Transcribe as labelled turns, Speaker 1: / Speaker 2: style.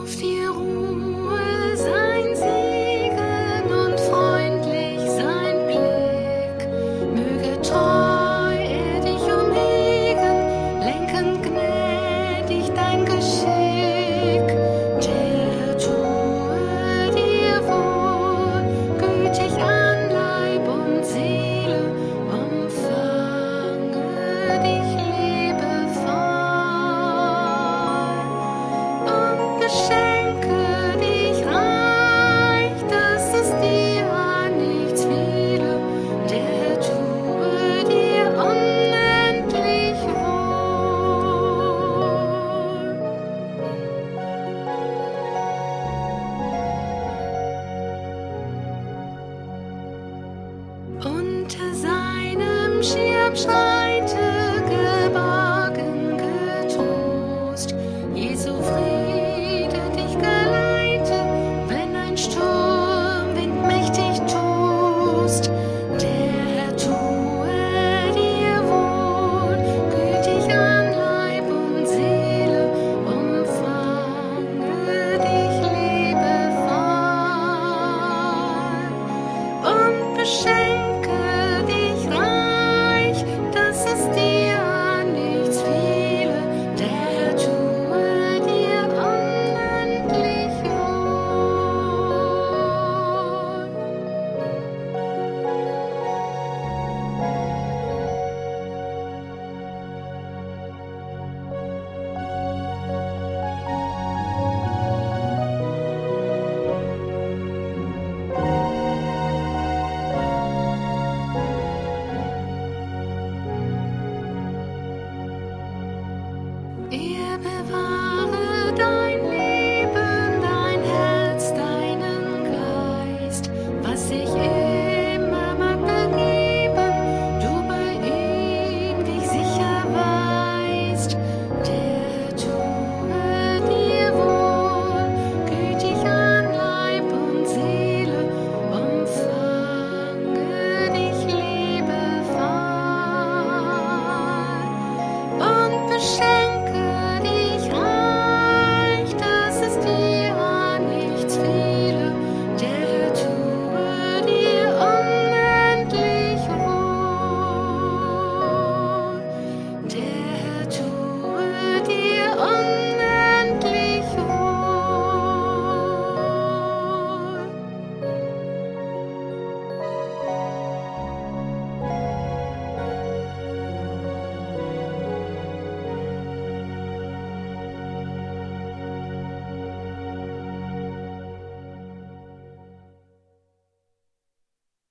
Speaker 1: auf die Ruhe, sein Segen und freundlich sein Blick. Möge treu er dich umhegen, lenken gnädig dein Geschick. Der tue dir wohl, gütig an Leib und Seele, umfange dich liebevoll und beschenke dich reich, dass es dir an nichts fehle. Der tue dir unendlich wohl. Unter seinem Schirm